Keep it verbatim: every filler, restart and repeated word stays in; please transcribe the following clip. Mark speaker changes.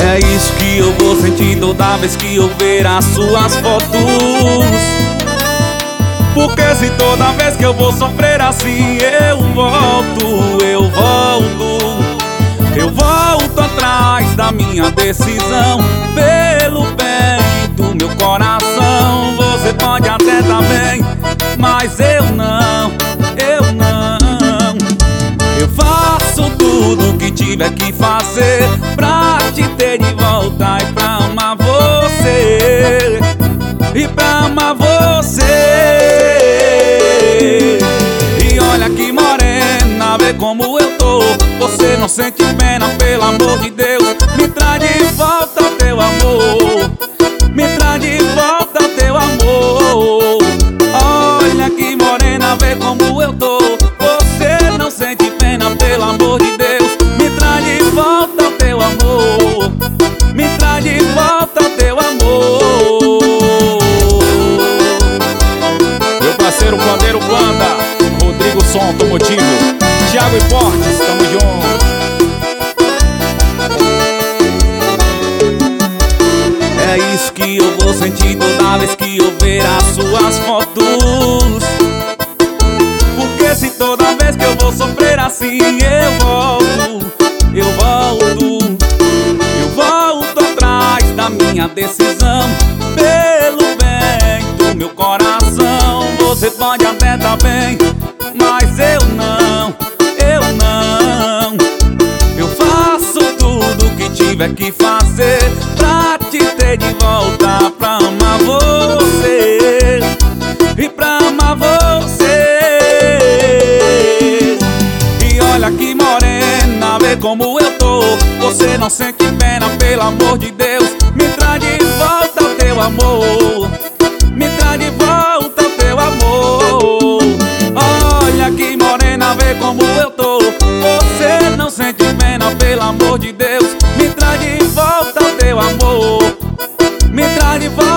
Speaker 1: É isso que eu vou sentir toda vez que eu ver as suas fotos. Porque se toda vez que eu vou sofrer assim eu volto, eu volto, eu volto atrás da minha decisão, pelo bem do meu coração. Você pode até tá bem, mas eu não, eu não. Eu faço tudo o que tiver que fazer pra te ter de volta e pra amar você, e pra amar você. E olha que morena, vê como eu tô. Você não sente pena, pelo amor de Deus. Me traz de volta teu amor, me traz de volta teu amor. Olha que morena, vê como eu tô. Você não sente pena, pelo amor de Deus. Me traz de volta teu amor, me traz de volta teu amor.
Speaker 2: Meu parceiro Pandeiro Banda, Rodrigo Som Automotivo, Thiago e Portes, tamo junto.
Speaker 1: É isso que eu vou sentir toda vez que eu ver as suas fotos. Porque se toda vez que eu vou sofrer assim eu volto, eu volto, eu volto atrás da minha decisão, pelo bem do meu coração. Você pode até tá bem, mas eu não, eu não. Eu faço tudo o que tiver que fazer pra te ter de volta, pra amar você, e pra amar você. E olha que morena, vê como eu tô. Você não sente pena, pelo amor de Deus. Me traz de volta teu amor, me traz de volta teu amor. Olha que morena, vê como eu tô. Você não sente pena, pelo amor de Deus. Me traz de volta teu amor, me traz de volta.